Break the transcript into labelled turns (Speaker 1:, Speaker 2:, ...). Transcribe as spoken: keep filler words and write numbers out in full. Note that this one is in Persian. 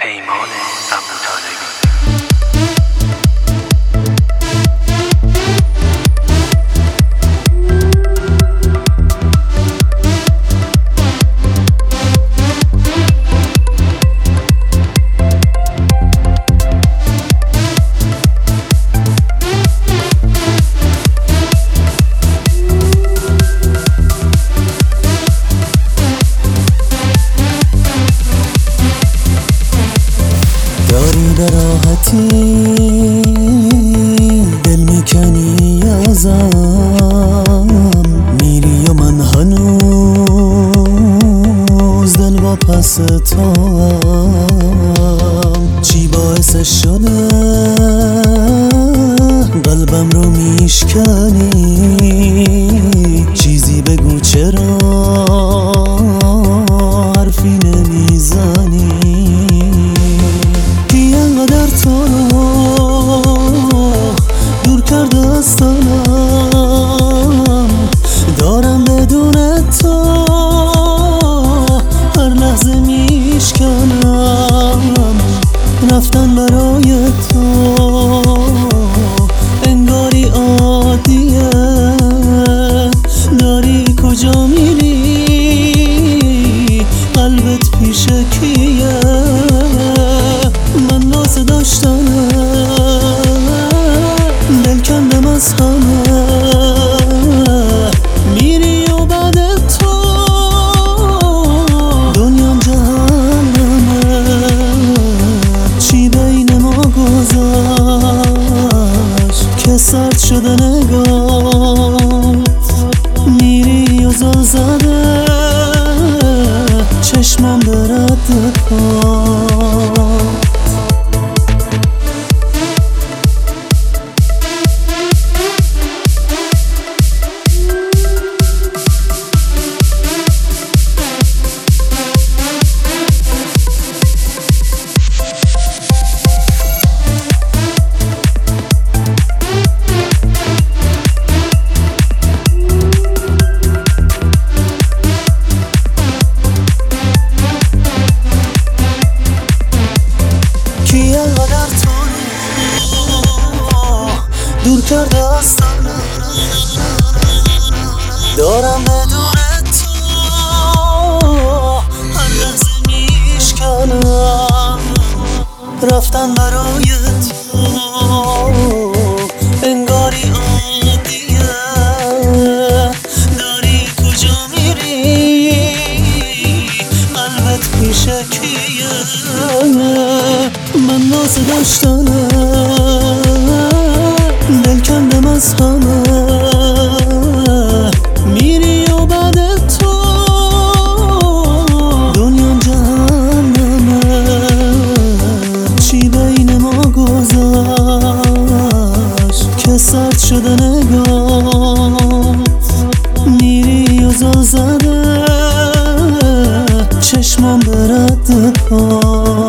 Speaker 1: پیمان ابوطالبی.
Speaker 2: داری به راحتی دل میکنی ازم، میری و من هنوز دل با پس توام. چی باعثش شده قلبم رو میشکنی؟ چیزی بگو چرا حرفی نمیزنی؟ انقدر تو رو دور کرده از تنم، دارم بدون تو هر لحظه میشکنم. رفتن برای تو انگاری عادیه، داری کجا میری؟ قلبت پیش کیه؟ من ناز داشتنه دل کندم از همه، میری و بعد تو دنیام جهنمه. چی بین ما گذشت که سرد شده نگات؟ میری و زل زده چشمم به رد پا. کی انقدر تو رو دور کرده از تنم، دارم بدون تو هر لحظه میشکنم. رفتن برای تو انگاری عادیه، داری کجا میری؟ قلبت پیش کیه؟ من ناز داشتنه دل کندم از همه، میری و بعد تو دنیام جهنمه. چی بین ما گذشت که سرد شده نگات؟ میری و زل زده چشمم به رد پا.